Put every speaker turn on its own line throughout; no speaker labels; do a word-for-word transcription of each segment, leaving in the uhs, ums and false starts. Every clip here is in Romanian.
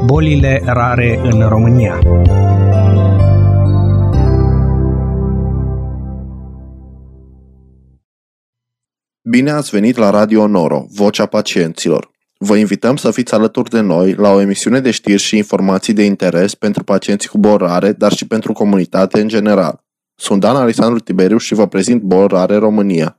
Bolile rare în România.
Bine ați venit la Radio Noro, Vocea Pacienților. Vă invităm să fiți alături de noi la o emisiune de știri și informații de interes pentru pacienții cu boli rare, dar și pentru comunitate în general. Sunt Dan Alexandru Tiberiu și vă prezint Boli Rare România.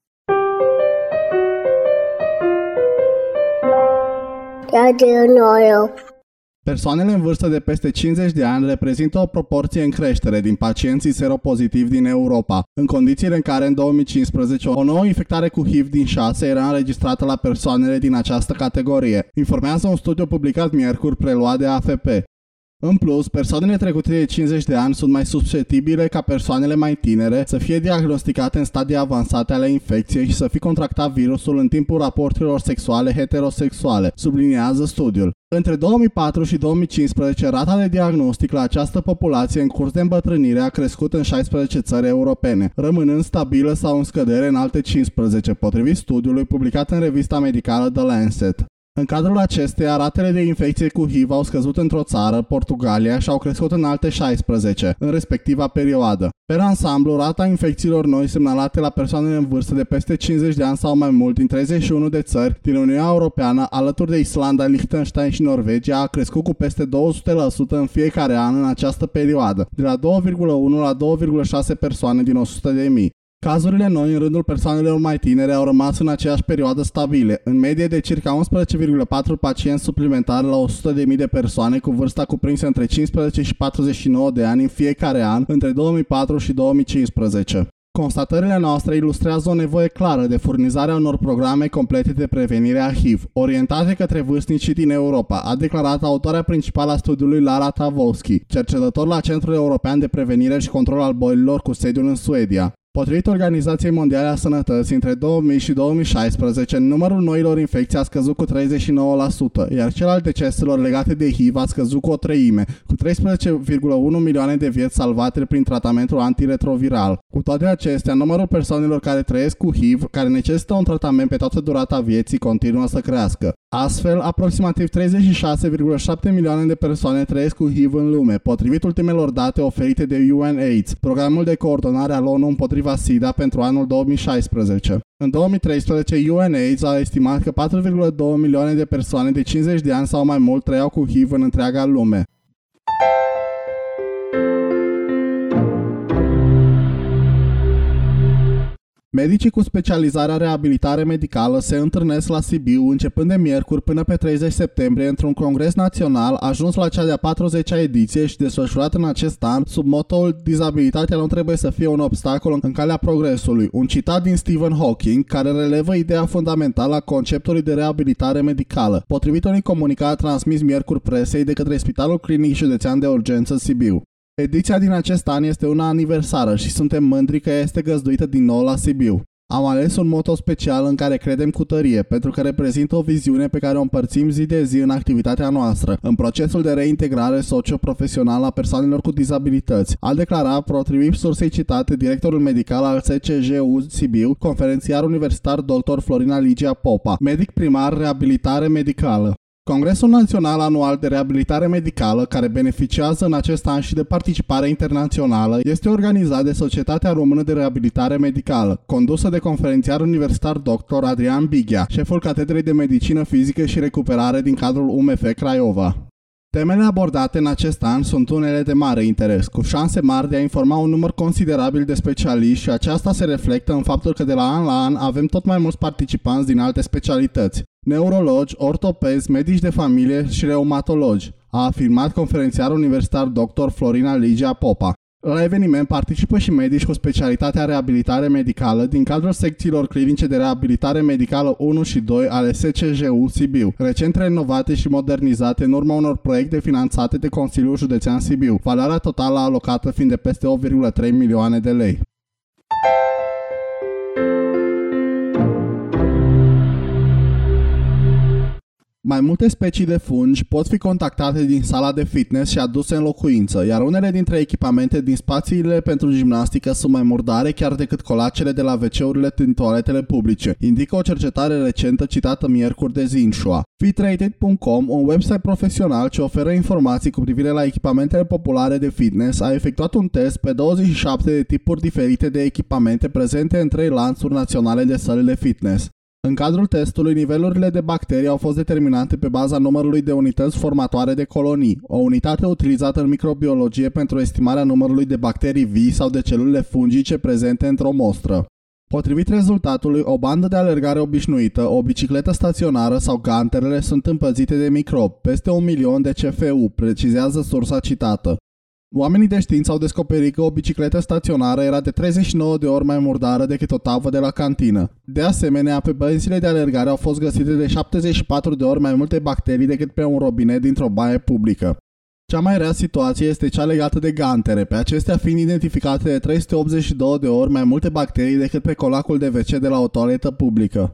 Radio Noro.
Persoanele în vârstă de peste cincizeci de ani reprezintă o proporție în creștere din pacienții seropositivi din Europa, în condițiile în care în două mii cincisprezece o nouă infectare cu H I V din șase era înregistrată la persoanele din această categorie, informează un studiu publicat miercuri preluat de A F P. În plus, persoanele trecute de cincizeci de ani sunt mai susceptibile ca persoanele mai tinere să fie diagnosticate în stadii avansate ale infecției și să fi contractat virusul în timpul raporturilor sexuale heterosexuale, subliniază studiul. Între două mii patru și două mii cincisprezece, rata de diagnostic la această populație în curs de îmbătrânire a crescut în șaisprezece țări europene, rămânând stabilă sau în scădere în alte cincisprezece, potrivit studiului publicat în revista medicală The Lancet. În cadrul acesteia, ratele de infecție cu H I V au scăzut într-o țară, Portugalia, și au crescut în alte șaisprezece, în respectiva perioadă. Per ansamblu, rata infecțiilor noi semnalate la persoanele în vârstă de peste cincizeci de ani sau mai mult din treizeci și unu de țări din Uniunea Europeană, alături de Islanda, Liechtenstein și Norvegia, a crescut cu peste două sute la sută în fiecare an în această perioadă, de la doi virgulă unu la doi virgulă șase persoane din o sută de mii. Cazurile noi în rândul persoanelor mai tinere au rămas în aceeași perioadă stabile, în medie de circa unsprezece virgulă patru pacienți suplimentari la o sută de mii de persoane cu vârsta cuprinsă între cincisprezece și patruzeci și nouă de ani în fiecare an între două mii patru și două mii cincisprezece. Constatările noastre ilustrează o nevoie clară de furnizarea unor programe complete de prevenire a H I V, orientate către vârstnicii din Europa, a declarat autoarea principală a studiului Lara Tavovsky, cercetător la Centrul European de Prevenire și Control al Bolilor cu sediul în Suedia. Potrivit Organizației Mondiale a Sănătății, între două mii și două mii șaisprezece, numărul noilor infecții a scăzut cu treizeci și nouă la sută, iar cel al deceselor legate de H I V a scăzut cu o treime, cu treisprezece virgulă unu milioane de vieți salvate prin tratamentul antiretroviral. Cu toate acestea, numărul persoanelor care trăiesc cu H I V, care necesită un tratament pe toată durata vieții, continuă să crească. Astfel, aproximativ treizeci și șase virgulă șapte milioane de persoane trăiesc cu H I V în lume, potrivit ultimelor date oferite de UNAIDS, programul de coordonare al ONU împotriva SIDA pentru anul două mii șaisprezece. În două mii treisprezece, UNAIDS a estimat că patru virgulă doi milioane de persoane de cincizeci de ani sau mai mult trăiau cu H I V în întreaga lume. Medicii cu specializarea reabilitare medicală se întâlnesc la Sibiu începând de miercuri până pe treizeci septembrie într-un congres național ajuns la cea de-a patruzecea ediție și desfășurat în acest an sub motoul "Dizabilitatea nu trebuie să fie un obstacol în calea progresului", un citat din Stephen Hawking care relevă ideea fundamentală a conceptului de reabilitare medicală, potrivit unui comunicat transmis miercuri presei de către Spitalul Clinic Județean de Urgență Sibiu. Ediția din acest an este una aniversară și suntem mândri că este găzduită din nou la Sibiu. Am ales un moto special în care credem cu tărie, pentru că reprezintă o viziune pe care o împărțim zi de zi în activitatea noastră, în procesul de reintegrare socio-profesională a persoanelor cu dizabilități, a declarat, potrivit sursei citate, directorul medical al S C J U Sibiu, conferențiar universitar doctor Florina Ligia Popa, medic primar reabilitare medicală. Congresul Național Anual de Reabilitare Medicală, care beneficiază în acest an și de participare internațională, este organizat de Societatea Română de Reabilitare Medicală, condusă de conferențiar universitar doctor Adrian Bighea, șeful Catedrei de Medicină Fizică și Recuperare din cadrul U M F Craiova. Temele abordate în acest an sunt unele de mare interes, cu șanse mari de a informa un număr considerabil de specialiști și aceasta se reflectă în faptul că de la an la an avem tot mai mulți participanți din alte specialități, neurologi, ortopezi, medici de familie și reumatologi, a afirmat conferențiarul universitar doctor Florina Ligia Popa. La eveniment participă și medici cu specialitatea reabilitare medicală din cadrul secțiilor clinice de reabilitare medicală unu și doi ale S C J U Sibiu, recent renovate și modernizate în urma unor proiecte finanțate de Consiliul Județean Sibiu, valoarea totală alocată fiind de peste opt virgulă trei milioane de lei. Mai multe specii de fungi pot fi contactate din sala de fitness și aduse în locuință, iar unele dintre echipamente din spațiile pentru gimnastică sunt mai murdare chiar decât colacele de la ve ce-urile din toaletele publice, indică o cercetare recentă citată miercuri de Zinshua. Fitrated punct com, un website profesional ce oferă informații cu privire la echipamentele populare de fitness, a efectuat un test pe douăzeci și șapte de tipuri diferite de echipamente prezente în trei lanțuri naționale de săli de fitness. În cadrul testului, nivelurile de bacterii au fost determinate pe baza numărului de unități formatoare de colonii, o unitate utilizată în microbiologie pentru estimarea numărului de bacterii vii sau de celule fungice prezente într-o mostră. Potrivit rezultatului, o bandă de alergare obișnuită, o bicicletă staționară sau ganterele sunt împăzite de microbi, peste un milion de C F U, precizează sursa citată. Oamenii de știință au descoperit că o bicicletă staționară era de treizeci și nouă de ori mai murdară decât o tavă de la cantină. De asemenea, pe bănțile de alergare au fost găsite de șaptezeci și patru de ori mai multe bacterii decât pe un robinet dintr-o baie publică. Cea mai rea situație este cea legată de gantere, pe acestea fiind identificate de trei sute optzeci și două de ori mai multe bacterii decât pe colacul de ve ce de la o toaletă publică.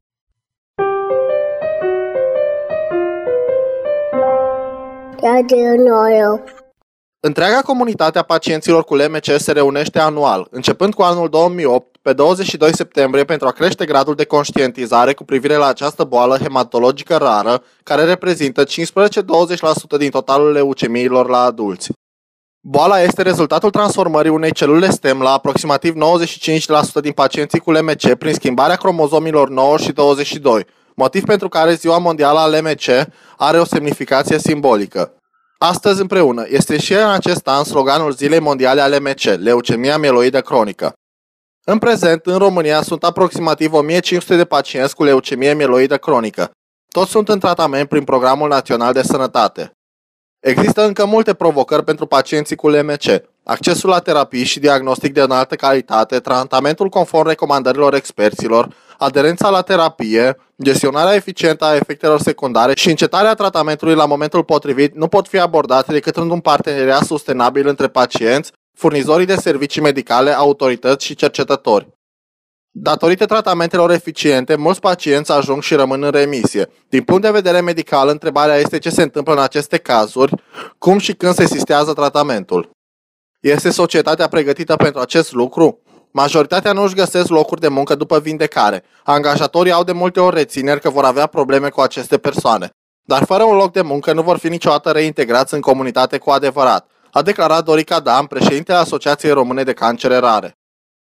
Radio Noro.
Întreaga comunitate a pacienților cu L M C se reunește anual, începând cu anul două mii opt, pe douăzeci și doi septembrie, pentru a crește gradul de conștientizare cu privire la această boală hematologică rară, care reprezintă cincisprezece-douăzeci la sută din totalul leucemiilor la adulți. Boala este rezultatul transformării unei celule stem la aproximativ nouăzeci și cinci la sută din pacienții cu L M C prin schimbarea cromozomilor nouă și douăzeci și doi, motiv pentru care Ziua Mondială a L M C are o semnificație simbolică. Astăzi împreună este și în acest an sloganul Zilei Mondiale a L M C, leucemia mieloidă cronică. În prezent, în România sunt aproximativ o mie cinci sute de pacienți cu leucemie mieloidă cronică. Toți sunt în tratament prin Programul Național de Sănătate. Există încă multe provocări pentru pacienții cu L M C. Accesul la terapii și diagnostic de înaltă calitate, tratamentul conform recomandărilor experților, aderența la terapie, gestionarea eficientă a efectelor secundare și încetarea tratamentului la momentul potrivit nu pot fi abordate decât într-un parteneriat sustenabil între pacienți, furnizorii de servicii medicale, autorități și cercetători. Datorită tratamentelor eficiente, mulți pacienți ajung și rămân în remisie. Din punct de vedere medical, întrebarea este ce se întâmplă în aceste cazuri, cum și când se sistează tratamentul. Este societatea pregătită pentru acest lucru? Majoritatea nu își găsesc locuri de muncă după vindecare. Angajatorii au de multe ori rețineri că vor avea probleme cu aceste persoane. Dar fără un loc de muncă nu vor fi niciodată reintegrați în comunitate cu adevărat, a declarat Dorica Dan, președintele Asociației Române de Cancere Rare.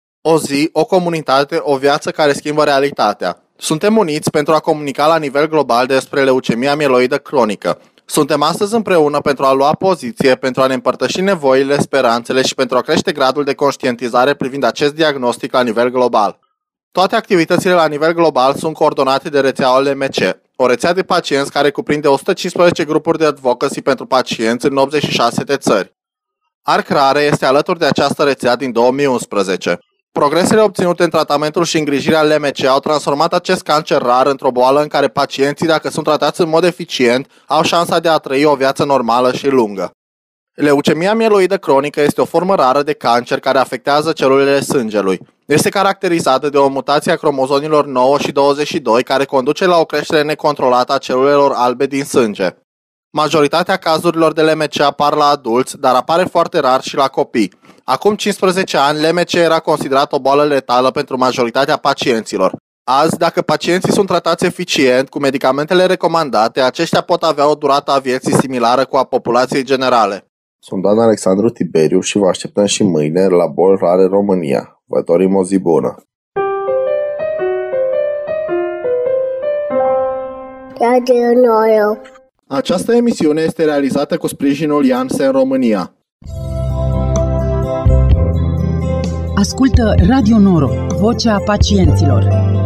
O zi, o comunitate, o viață care schimbă realitatea. Suntem uniți pentru a comunica la nivel global despre leucemia mieloidă cronică. Suntem astăzi împreună pentru a lua poziție, pentru a ne împărtăși nevoile, speranțele și pentru a crește gradul de conștientizare privind acest diagnostic la nivel global. Toate activitățile la nivel global sunt coordonate de rețeaua L M C, o rețea de pacienți care cuprinde o sută cincisprezece grupuri de advocacy pentru pacienți în optzeci și șase de țări. Arc Rare este alături de această rețea din două mii unsprezece. Progresele obținute în tratamentul și îngrijirea L M C au transformat acest cancer rar într-o boală în care pacienții, dacă sunt tratați în mod eficient, au șansa de a trăi o viață normală și lungă. Leucemia mieloidă cronică este o formă rară de cancer care afectează celulele sângelui. Este caracterizată de o mutație a cromozomilor nouă și douăzeci și doi care conduce la o creștere necontrolată a celulelor albe din sânge. Majoritatea cazurilor de L M C apar la adulți, dar apare foarte rar și la copii. Acum cincisprezece ani, L M C era considerat o boală letală pentru majoritatea pacienților. Azi, dacă pacienții sunt tratați eficient cu medicamentele recomandate, aceștia pot avea o durată a vieții similară cu a populației generale.
Sunt Dan Alexandru Tiberiu și vă așteptăm și mâine la Boli Rare România. Vă dorim o zi bună!
Radio Noro.
Această emisiune este realizată cu sprijinul Janssen România.
Ascultă Radio Noro, vocea pacienților.